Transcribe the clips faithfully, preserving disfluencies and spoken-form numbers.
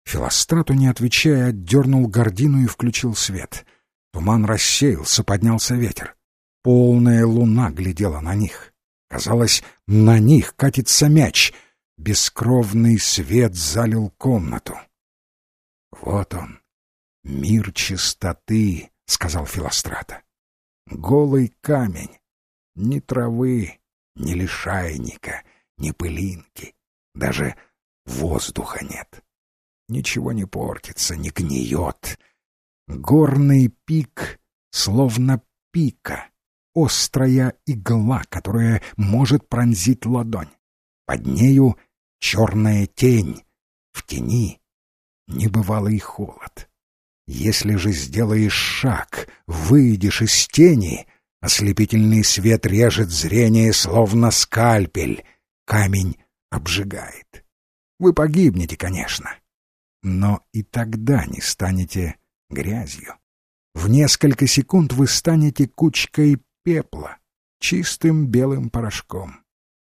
Филострату, не отвечая, отдернул гордину и включил свет. Туман рассеялся, поднялся ветер. Полная луна глядела на них. Казалось, на них катится мяч. Бескровный свет залил комнату. «Вот он, мир чистоты», — сказал Филострата. «Голый камень, ни травы, ни лишайника, ни пылинки, даже воздуха нет. Ничего не портится, не гниет. Горный пик, словно пика, острая игла, которая может пронзить ладонь. Под нею черная тень, в тени небывалый холод. Если же сделаешь шаг, выйдешь из тени, ослепительный свет режет зрение, словно скальпель, камень обжигает. Вы погибнете, конечно, но и тогда не станете грязью. В несколько секунд вы станете кучкой пепла, чистым белым порошком.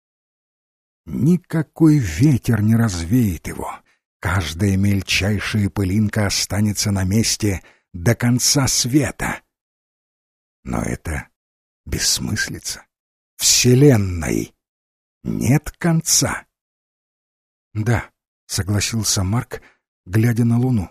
Никакой ветер не развеет его. Каждая мельчайшая пылинка останется на месте до конца света. Но это бессмыслица. Вселенной нет конца. Да, согласился Марк, глядя на луну.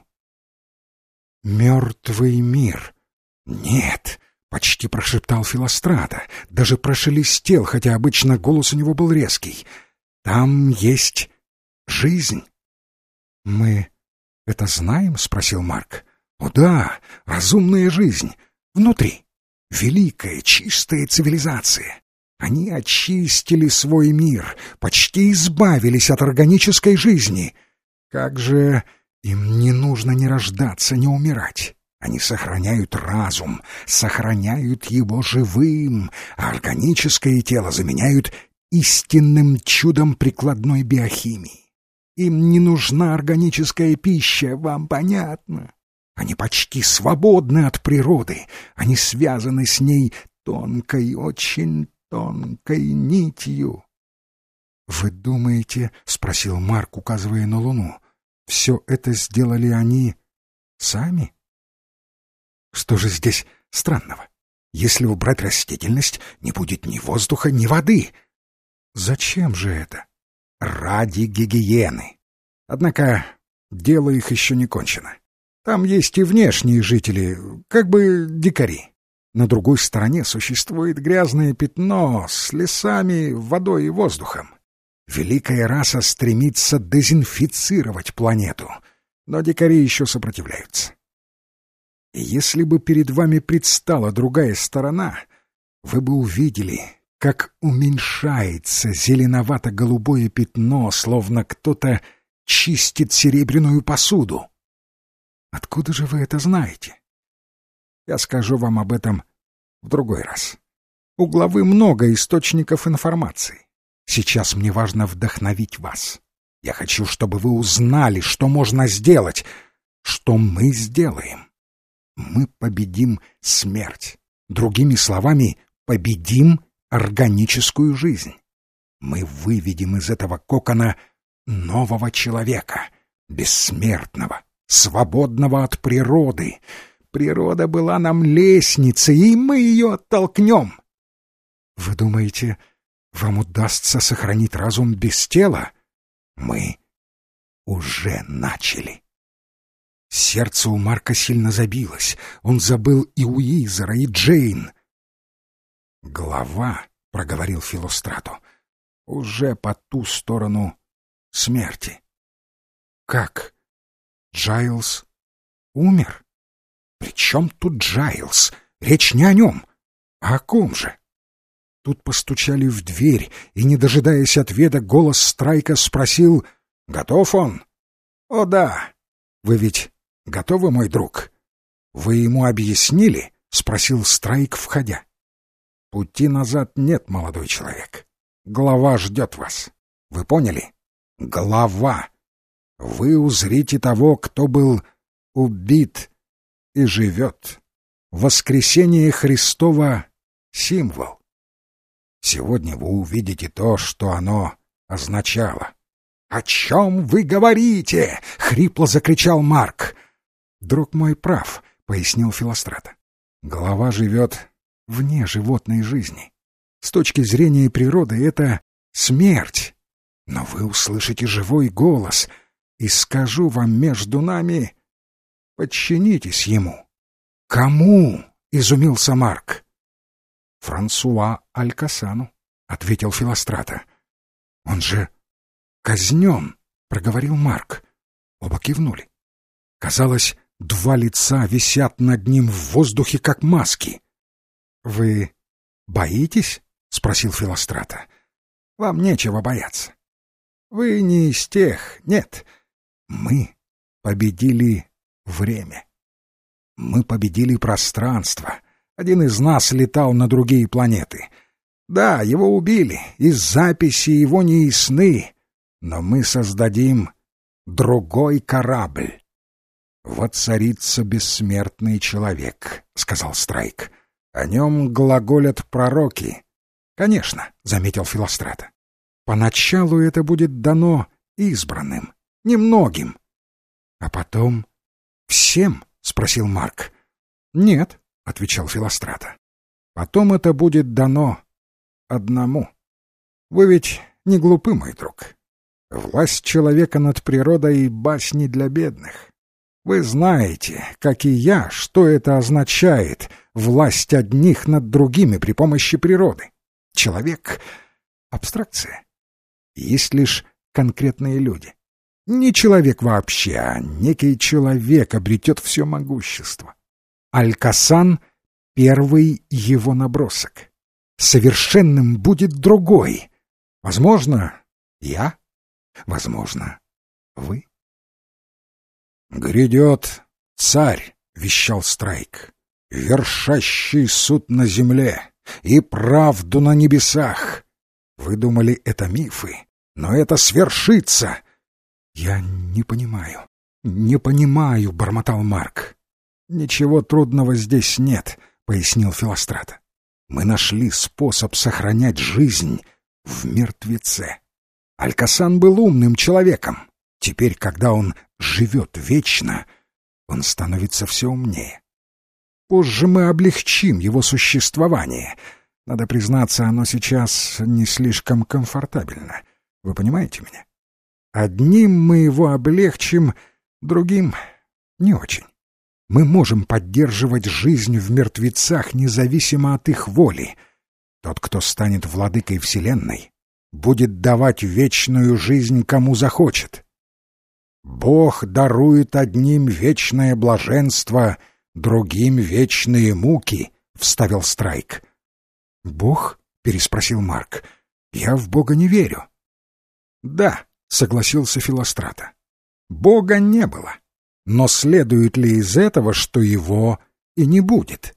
Мертвый мир. Нет, почти прошептал Филострата, даже прошелестел, хотя обычно голос у него был резкий. Там есть жизнь. Мы это знаем? Спросил Марк. О да, разумная жизнь. Внутри. Великая, чистая цивилизация. Они очистили свой мир, почти избавились от органической жизни. Как же им не нужно ни рождаться, ни умирать. Они сохраняют разум, сохраняют его живым, а органическое тело заменяют истинным чудом прикладной биохимии. Им не нужна органическая пища, вам понятно? Они почти свободны от природы, они связаны с ней тонкой, очень тонкой нитью. — Вы думаете, — спросил Марк, указывая на луну, — все это сделали они сами? Что же здесь странного? Если убрать растительность, не будет ни воздуха, ни воды. Зачем же это? Ради гигиены. Однако дело их еще не кончено. Там есть и внешние жители, как бы дикари. На другой стороне существует грязное пятно с лесами, водой и воздухом. Великая раса стремится дезинфицировать планету, но дикари еще сопротивляются. И если бы перед вами предстала другая сторона, вы бы увидели, как уменьшается зеленовато-голубое пятно, словно кто-то чистит серебряную посуду. Откуда же вы это знаете? Я скажу вам об этом в другой раз. У главы много источников информации. Сейчас мне важно вдохновить вас. Я хочу, чтобы вы узнали, что можно сделать, что мы сделаем. Мы победим смерть. Другими словами, победим органическую жизнь. Мы выведем из этого кокона нового человека, бессмертного, свободного от природы. Природа была нам лестницей, и мы ее оттолкнем. Вы думаете, вам удастся сохранить разум без тела? Мы уже начали. Сердце у Марка сильно забилось. Он забыл и Уизера, и Джейн. «Глава», — проговорил Филострату, — «уже по ту сторону смерти». «Как? Джайлз умер? При чем тут Джайлз? Речь не о нем. А о ком же?» Тут постучали в дверь, и, не дожидаясь ответа, голос Страйка спросил: «Готов он?» «О, да. Вы ведь готовы, мой друг?» «Вы ему объяснили?» — спросил Страйк, входя. «Пути назад нет, молодой человек. Глава ждет вас. Вы поняли? Глава. Вы узрите того, кто был убит и живет. Воскресение Христово — символ. Сегодня вы увидите то, что оно означало. «О чем вы говорите?» — хрипло закричал Марк. «Друг мой прав», — пояснил Филострата. «Голова живет вне животной жизни. С точки зрения природы это смерть. Но вы услышите живой голос, и скажу вам между нами, подчинитесь ему». «Кому?» — изумился Марк. «Франсуа Алькасану», — ответил Филострата. «Он же казнен», — проговорил Марк. Оба кивнули. Казалось, два лица висят над ним в воздухе, как маски. «Вы боитесь?» — спросил Филострата. «Вам нечего бояться. Вы не из тех, нет. Мы победили время. Мы победили пространство. Один из нас летал на другие планеты. Да, его убили, и записи его не ясны, но мы создадим другой корабль». «Воцарится бессмертный человек», — сказал Страйк. «О нем глаголят пророки». «Конечно», — заметил Филострата. «Поначалу это будет дано избранным, немногим». «А потом всем?» — спросил Марк. «Нет», — отвечал Филострата. «Потом это будет дано одному. Вы ведь не глупы, мой друг. Власть человека над природой — басни для бедных. Вы знаете, как и я, что это означает — власть одних над другими при помощи природы. Человек — абстракция. Есть лишь конкретные люди. Не человек вообще, а некий человек обретет все могущество. Алькасан — первый его набросок. Совершенным будет другой. Возможно, я, возможно, вы». «Грядет царь», — вещал Страйк, — «вершащий суд на земле и правду на небесах. Вы думали, это мифы, но это свершится». «Я не понимаю, не понимаю», — бормотал Марк. «Ничего трудного здесь нет», — пояснил Филострата. «Мы нашли способ сохранять жизнь в мертвеце. Алькасан был умным человеком. Теперь, когда он живет вечно, он становится все умнее. Позже мы облегчим его существование. Надо признаться, оно сейчас не слишком комфортабельно. Вы понимаете меня? Одним мы его облегчим, другим — не очень. Мы можем поддерживать жизнь в мертвецах независимо от их воли. Тот, кто станет владыкой Вселенной, будет давать вечную жизнь кому захочет. Бог дарует одним вечное блаженство, другим вечные муки, — вставил Страйк. «Бог?» — переспросил Марк. «Я в Бога не верю». «Да», — согласился Филострата. «Бога не было. Но следует ли из этого, что его и не будет?»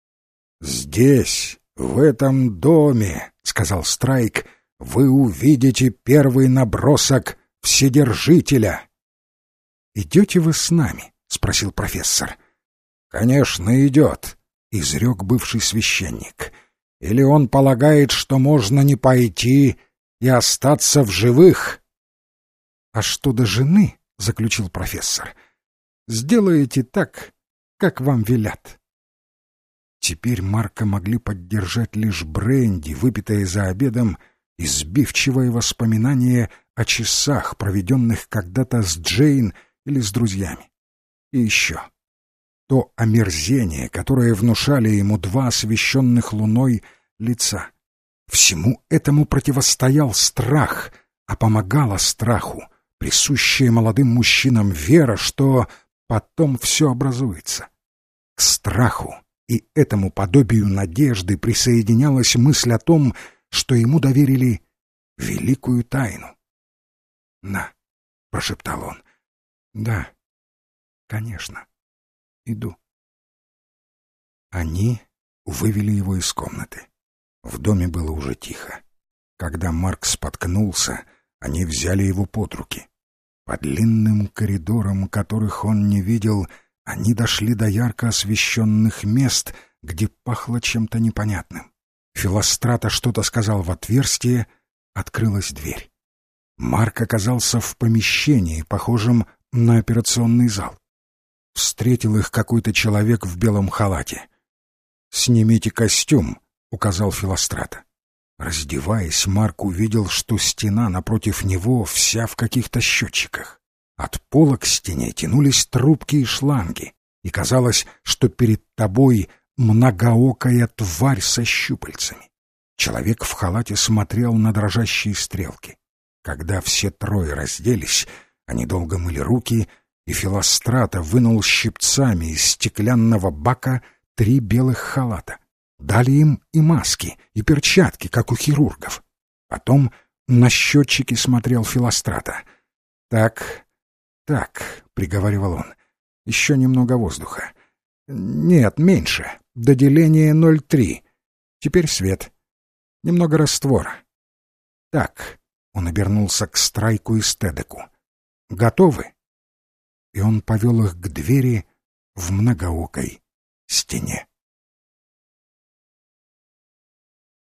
«Здесь, в этом доме, — сказал Страйк, — вы увидите первый набросок Вседержителя». «Идете вы с нами?» — спросил профессор. «Конечно, идет», — изрек бывший священник. «Или он полагает, что можно не пойти и остаться в живых?» «А что до жены?» — заключил профессор. «Сделаете так, как вам велят». Теперь Марка могли поддержать лишь бренди, выпитое за обедом, и сбивчивое воспоминание о часах, проведенных когда-то с Джейн или с друзьями. И еще то омерзение, которое внушали ему два освещенных луной лица. Всему этому противостоял страх, а помогала страху присущая молодым мужчинам вера, что потом все образуется. К страху и этому подобию надежды присоединялась мысль о том, что ему доверили великую тайну. «На», — прошептал он. «Да, конечно, иду». Они вывели его из комнаты. В доме было уже тихо. Когда Марк споткнулся, они взяли его под руки. По длинным коридорам, которых он не видел, они дошли до ярко освещенных мест, где пахло чем-то непонятным. Филострата что-то сказал в отверстие, открылась дверь. Марк оказался в помещении, похожем на операционный зал. Встретил их какой-то человек в белом халате. «Снимите костюм», — указал Филострата. Раздеваясь, Марк увидел, что стена напротив него вся в каких-то счетчиках. От пола к стене тянулись трубки и шланги, и казалось, что перед тобой многоокая тварь со щупальцами. Человек в халате смотрел на дрожащие стрелки. Когда все трое разделись, они долго мыли руки, и Филострата вынул щипцами из стеклянного бака три белых халата. Дали им и маски, и перчатки, как у хирургов. Потом на счетчики смотрел Филострата. «Так, так», — приговаривал он, — «еще немного воздуха. Нет, меньше, до деления ноль три. Теперь свет. Немного раствора. Так», — он обернулся к Страйку и Стедеку. «Готовы?» И он повел их к двери в многоокой стене.